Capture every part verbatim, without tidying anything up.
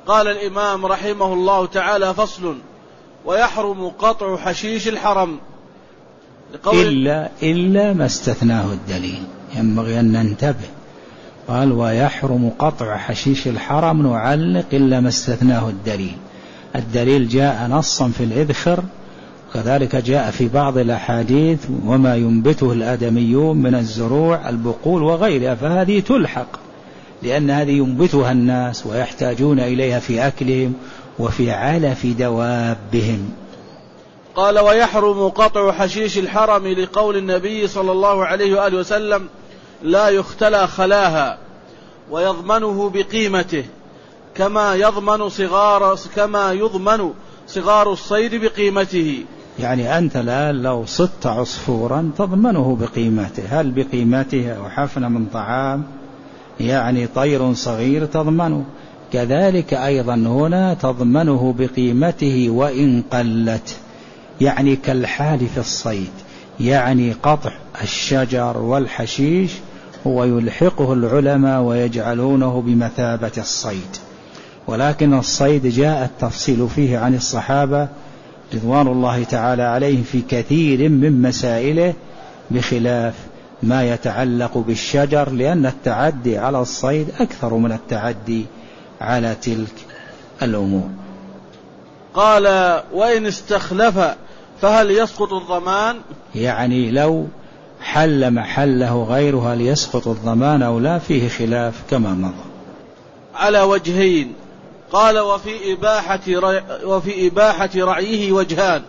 قال الإمام رحمه الله تعالى: فصل: ويحرم قطع حشيش الحرم إلا, إلا ما استثناه الدليل. ينبغي أن ننتبه. قال: ويحرم قطع حشيش الحرم نعلق إلا ما استثناه الدليل. الدليل جاء نصا في الإذخر، وكذلك جاء في بعض الأحاديث: وما ينبته الآدميون من الزروع البقول وغيرها، فهذه تلحق، لأن هذه ينبتها الناس ويحتاجون إليها في أكلهم وفي علف دوابهم. قال: ويحرم قطع حشيش الحرم لقول النبي صلى الله عليه وآله وسلم: لا يختلى خلاها، ويضمنه بقيمته، كما يضمن صغار كما يضمن صغار الصيد بقيمته. يعني أنت الآن لو صدت عصفورا تضمنه بقيمته، هل بقيمته أو حفنة من طعام، يعني طير صغير تضمنه، كذلك أيضا هنا تضمنه بقيمته وإن قلت، يعني كالحال في الصيد. يعني قطع الشجر والحشيش هو يلحقه العلماء ويجعلونه بمثابة الصيد، ولكن الصيد جاء التفصيل فيه عن الصحابة رضوان الله تعالى عليهم في كثير من مسائله، بخلاف ما يتعلق بالشجر، لأن التعدي على الصيد أكثر من التعدي على تلك الأمور. قال: وإن استخلف فهل يسقط الضمان؟ يعني لو حل محله غيرها ليسقط الضمان أو لا، فيه خلاف كما مضى. على وجهين. قال: وفي إباحة, رع... وفي إباحة رعيه وجهان: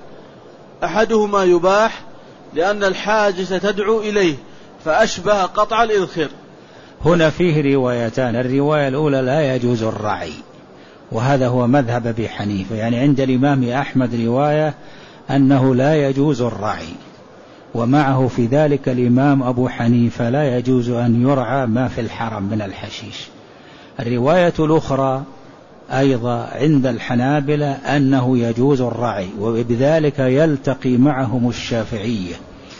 أحدهما يباح لأن الحاجة تدعو إليه فأشبه قطع الإذخر. هنا فيه روايتان. الرواية الأولى: لا يجوز الرعي، وهذا هو مذهب أبي حنيفة. يعني عند الإمام أحمد رواية أنه لا يجوز الرعي، ومعه في ذلك الإمام أبو حنيفة لا يجوز أن يرعى ما في الحرم من الحشيش. الرواية الأخرى أيضا عند الحنابلة أنه يجوز الرعي، وبذلك يلتقي معهم الشافعية،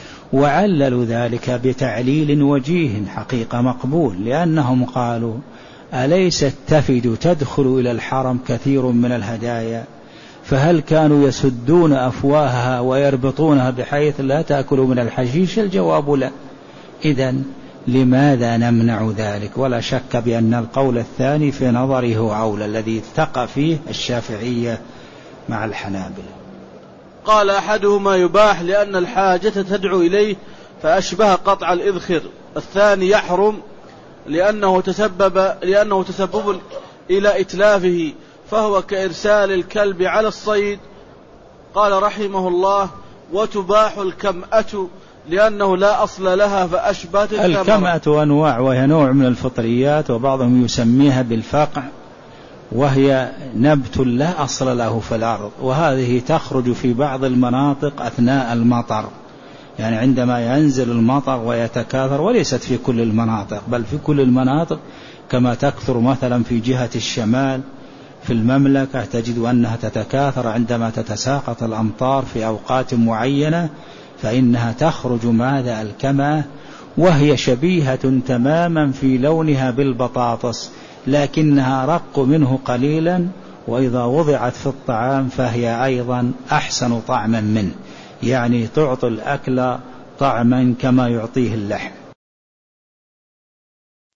وعللوا ذلك بتعليل وجيه حقيقة مقبول، لأنهم قالوا: أليس التفد تدخل إلى الحرم كثير من الهدايا، فهل كانوا يسدون أفواهها ويربطونها بحيث لا تأكل من الحشيش؟ الجواب لا. إذن لماذا نمنع ذلك؟ ولا شك بأن القول الثاني في نظره هو أولى، الذي التقى فيه الشافعية مع الحنابلة. قال: أحدهما يباح لأن الحاجة تدعو إليه فأشبه قطع الإذخر. الثاني يحرم لأنه تسبب, لأنه تسبب إلى إتلافه، فهو كإرسال الكلب على الصيد. قال رحمه الله: وتباح الكمأة لأنه لا أصل لها فأشبهت الكمأة. الكمأة أنواع، وهي نوع من الفطريات، وبعضهم يسميها بالفقع، وهي نبت لا أصل له في الأرض، وهذه تخرج في بعض المناطق أثناء المطر، يعني عندما ينزل المطر ويتكاثر، وليست في كل المناطق، بل في كل المناطق، كما تكثر مثلا في جهة الشمال في المملكة تجد أنها تتكاثر عندما تتساقط الأمطار في أوقات معينة، فإنها تخرج ماذا الكمأة، وهي شبيهة تماما في لونها بالبطاطس، لكنها رق منه قليلا، وإذا وضعت في الطعام فهي أيضا أحسن طعما منه، يعني تعطي الأكل طعما كما يعطيه اللحم.